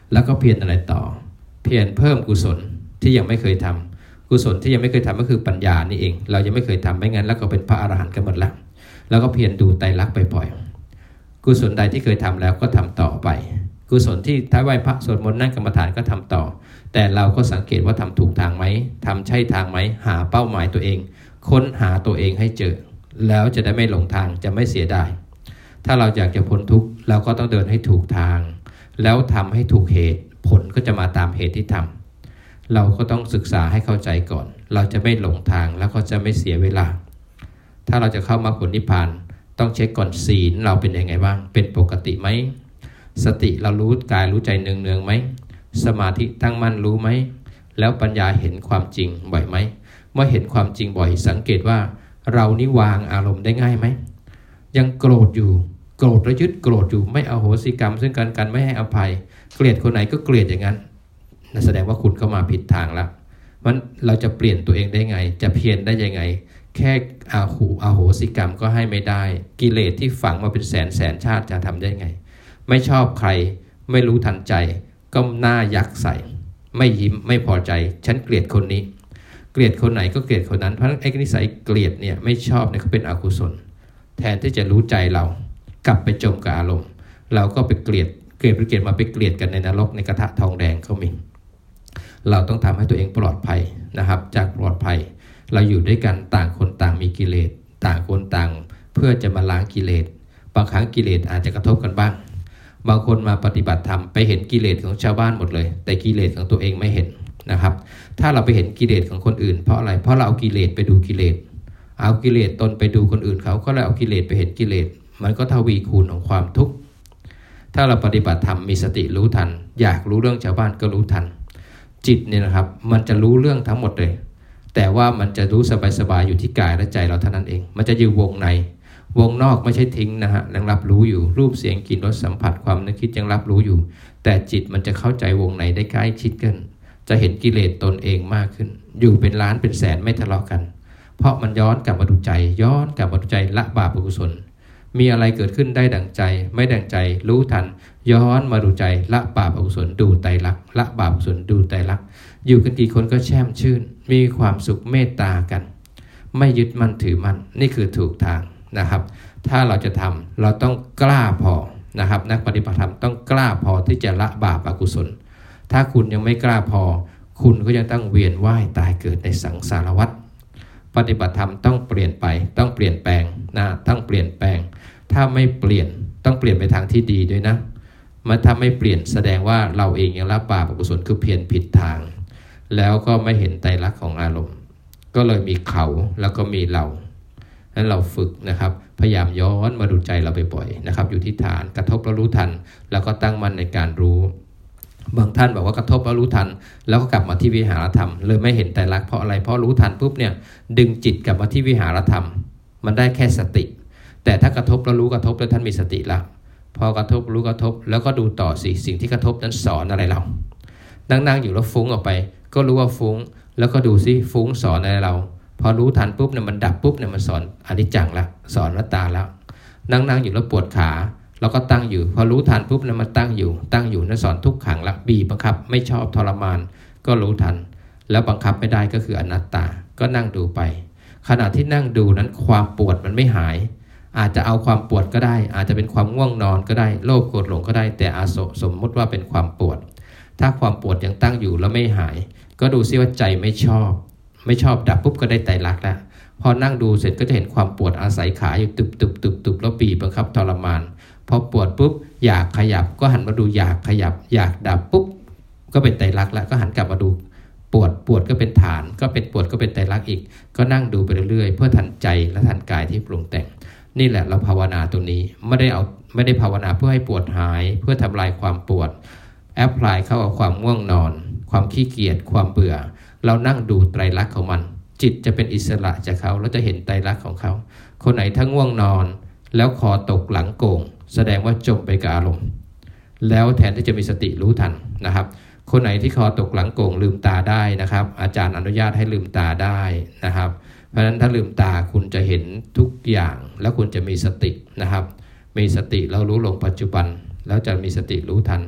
แล้วก็เพียรอะไรต่อเพียรเพิ่มกุศลที่ยังไม่เคยทำกุศลที่ยังไม่เคยทำก็คือปัญญานี่เองเรายังไม่เคยทำไม่งั้นแล้วก็เป็นพระอรหันต์กันหมดแล้วก็เพียรดูไตรลักษณ์บ่อยๆกุศลใดที่เคยทำแล้วก็ทำต่อไปกุศลที่ท้ายไหว้พระสวดมนต์นั่งกรรมฐานก็ทำต่อแต่เราก็สังเกตว่าทำถูกทางไหมทำใช่ทางไหมหาเป้าหมายตัวเองค้นหาตัวเองให้เจอแล้วจะได้ไม่หลงทางจะไม่เสียดายถ้าเราอยากจะพ้นทุกข์เราก็ต้องเดินให้ถูกทางแล้วทำให้ถูกเหตุผลก็จะมาตามเหตุที่ทำเราก็ต้องศึกษาให้เข้าใจก่อนเราจะไม่หลงทางแล้วก็จะไม่เสียเวลาถ้าเราจะเข้ามรรคผลนิพพานต้องเช็คก่อนศีลเราเป็นยังไงบ้างเป็นปกติไหมสติเรารู้กายรู้ใจเนืองๆไหมสมาธิตั้งมั่นรู้ไหมแล้วปัญญาเห็นความจริงบ่อยไหมเมื่อเห็นความจริงบ่อยสังเกตว่าเรานี่วางอารมณ์ได้ง่ายไหมยังโกรธอยู่โกรธแล้วยึดโกรธอยู่ไม่อโหสิกรรมซึ่งกันไม่ให้อภัยเกลียดคนไหนก็เกลียดอย่างนั้นนั่นแสดงว่าคุณเข้ามาผิดทางแล้วมันเราจะเปลี่ยนตัวเองได้ไงจะเพียรได้ยังไงแค่อโหสิกรรมก็ให้ไม่ได้กิเลสที่ฝังมาเป็นแสนชาติจะทำได้ไงไม่ชอบใครไม่รู้ทันใจก็หน้ายักใส่ไม่ยิ้มไม่พอใจฉันเกลียดคนนี้เกลียดคนไหนก็เกลียดคนนั้นเพราะไอ้นิสัยเกลียดเนี่ยไม่ชอบเนี่ยเขาเป็นอกุศลแทนที่จะรู้ใจเรากลับไปจมกับอารมณ์เราก็ไปเกลียดมาไปเกลียดกันในนรกในกระทะทองแดงเขามีเราต้องทำให้ตัวเองปลอดภัยนะครับจากปลอดภัยเราอยู่ด้วยกันต่างคนต่างมีกิเลสต่างคนต่างเพื่อจะมาล้างกิเลสบางครั้งกิเลสอาจจะกระทบกันบ้างบางคนมาปฏิบัติธรรมไปเห็นกิเลสของชาวบ้านหมดเลยแต่กิเลสของตัวเองไม่เห็นนะครับถ้าเราไปเห็นกิเลสของคนอื่นเพราะอะไรเพราะเราเอากิเลสไปดูกิเลสเอากิเลสตนไปดูคนอื่นเขาก็เลยเอากิเลสไปเห็นกิเลสมันก็ทวีคูณของความทุกข์ถ้าเราปฏิบัติธรรมมีสติรู้ทันอยากรู้เรื่องชาวบ้านก็รู้ทันจิตเนี่ยนะครับมันจะรู้เรื่องทั้งหมดเลยแต่ว่ามันจะรู้สบายๆอยู่ที่กายและใจเราเท่านั้นเองมันจะอยู่วงในวงนอกไม่ใช่ทิ้งนะฮะยังรับรู้อยู่รูปเสียงกลิ่นรสสัมผัสความนึกคิดยังรับรู้อยู่แต่จิตมันจะเข้าใจวงในได้ใกล้ชิดกันจะเห็นกิเลสตนเองมากขึ้นอยู่เป็นล้านเป็นแสนไม่ทะเลาะกันเพราะมันย้อนกลับมาดูใจย้อนกลับมาดูใจละบาปอกุศลมีอะไรเกิดขึ้นได้ดั่งใจไม่ดั่งใจรู้ทันย้อนมาดูใจละบาปอกุศลดูไตรลักษณ์ละบาปอกุศลดูไตรลักษณ์อยู่กันกี่คนก็แช่มชื่นมีความสุขเมตตากันไม่ยึดมั่นถือมั่นนี่คือถูกทางนะครับถ้าเราจะทำเราต้องกล้าพอนะครับนักปฏิบัติธรรมต้องกล้าพอที่จะละบาปอกุศลถ้าคุณยังไม่กล้าพอคุณก็ยังต้องเวียนว่ายตายเกิดในสังสารวัฏปฏิบัติธรรมต้องเปลี่ยนไปต้องเปลี่ยนแปลงนะต้องเปลี่ยนแปลงถ้าไม่เปลี่ยนต้องเปลี่ยนไปทางที่ดีด้วยนะถ้าไม่เปลี่ยนแสดงว่าเราเองยังละบาปอกุศลคือเพียรผิดทางแล้วก็ไม่เห็นไตรลักษณ์ของอารมณ์ก็เลยมีเขาแล้วก็มีเรานั้นเราฝึกนะครับพยายามย้อนมาดูใจเราบ่อยๆนะครับอยู่ที่ฐานกระทบแล้วรู้ทันแล้วก็ตั้งมั่นในการรู้บางท่านบอกว่ากระทบแล้วรู้ทันแล้วก็กลับมาที่วิหารธรรมเลยไม่เห็นไตรลักษณ์เพราะอะไรเพราะรู้ทันปุ๊บเนี่ยดึงจิตกลับมาที่วิหารธรรมมันได้แค่สติแต่ถ้ากระทบแล้วรู้กระทบแล้วท่านมีสติแล้วพอกระทบรู้กระทบแล้วก็ดูต่อสิ่งที่กระทบนั้นสอนอะไรเรานั่งอยู่แล้วฟุ้งออกไปก็รู้ว่าฟุ้งแล้วก็ดูซิฟุ้งสอนอะไรเราพอรู้ทันปุ๊บเนี่ยมันดับปุ๊บเนี่ยมันสอนอนิจจังละสอนอนัตตาแล้วนั่งอยู่แล้วปวดขาเราก็ตั้งอยู่พอรู้ทันปุ๊บเนี่ยมันตั้งอยู่นั่นสอนทุกขังละบีบบังคับไม่ชอบทรมานก็รู้ทันแล้วบังคับไม่ได้ก็คืออนัตตาก็นั่งดูไปขณะที่นั่งดูนั้นความปวดมันไม่หายอาจจะเอาความปวดก็ได้อาจจะเป็นความง่วงนอนก็ได้โลภโกรธหลงก็ได้แต่สมมติว่าเป็นความปวดถ้าความปวดยังตั้งอยู่แล้วไม่หายก็ดูซิว่าใจไม่ชอบดับปุ๊บก็ได้ไตรลักษณ์แล้วพอนั่งดูเสร็จก็จะเห็นความปวดอาศัยขาอยู่ตุบแล้วบีบบังคับทรมานพอปวดปุ๊บอยากขยับก็หันมาดูอยากขยับอยากดับปุ๊บก็เป็นไตรลักษณ์แล้วก็หันกลับมาดูปวดก็เป็นฐานก็เป็นปวดก็เป็นไตรลักษณ์อีกก็นั่งดูไปเรื่อยๆเพื่อทันใจและทันกายที่ปรุงแต่งนี่แหละเราภาวนาตรงนี้ไม่ได้ภาวนาเพื่อให้ปวดหายเพื่อทำลายความปวดแอพพลายเข้ากับความง่วงนอนความขี้เกียจความเบื่อเรานั่งดูไตรลักษณ์ของมันจิตจะเป็นอิสระจากเขาแล้วจะเห็นไตรลักษณ์ของเขาคนไหนถ้าง่วงนอนแล้วคอตกหลังโก่งแสดงว่าจมไปกับอารมณ์แล้วแทนที่จะมีสติรู้ทันนะครับคนไหนที่คอตกหลังโก่งลืมตาได้นะครับอาจารย์อนุญาตให้ลืมตาได้นะครับเพราะฉะนั้นถ้าลืมตาคุณจะเห็นทุกอย่างแล้วคุณจะมีสตินะครับมีสติแล้วรู้ลงปัจจุบันแล้วจะมีสติรู้ทัน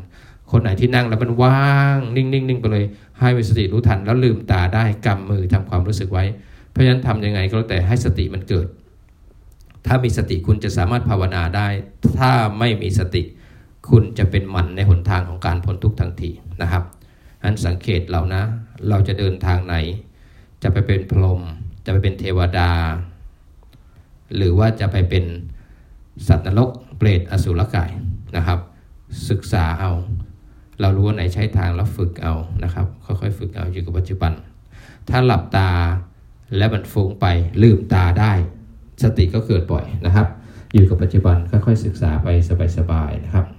คนไหนที่นั่งแล้วมันว่างนิ่งๆไปเลยให้มีสติรู้ทันแล้วลืมตาได้กำมือทำความรู้สึกไว้เพราะฉะนั้นทำยังไงก็แล้วแต่ให้สติมันเกิดถ้ามีสติคุณจะสามารถภาวนาได้ถ้าไม่มีสติคุณจะเป็นหมันในหนทางของการพ้นทุกข์ทันทีนะครับอันสังเกตเรานะเราจะเดินทางไหนจะไปเป็นพรหมจะไปเป็นเทวดาหรือว่าจะไปเป็นสัตว์นรกเปรตอสุรกายนะครับศึกษาเอาเรารู้ว่าไหนใช้ทางแล้วฝึกเอานะครับค่อยๆฝึกเอาอยู่กับปัจจุบันถ้าหลับตาแล้วมันฟุ้งไปลืมตาได้สติก็เกิดบ่อยนะครับอยู่กับปัจจุบันค่อยๆศึกษาไปสบายๆนะครับ